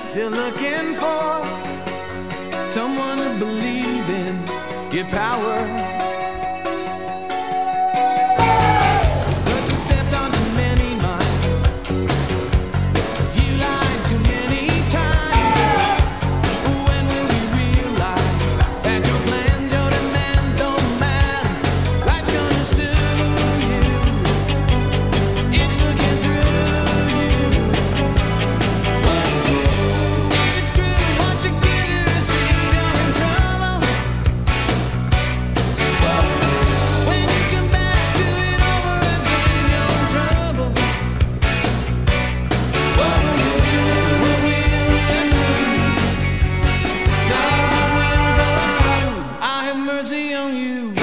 Still looking for someone to believe in your power. But you stepped on too many minds. You lied too many times. When will you realize that your plans, your demands don't matter? Life's gonna soothe you. It's looking through you. It's true what you give, you receive. You're in trouble. When you come back to it over again, you're in trouble. What will you do? Cause I will go through. I have mercy on you.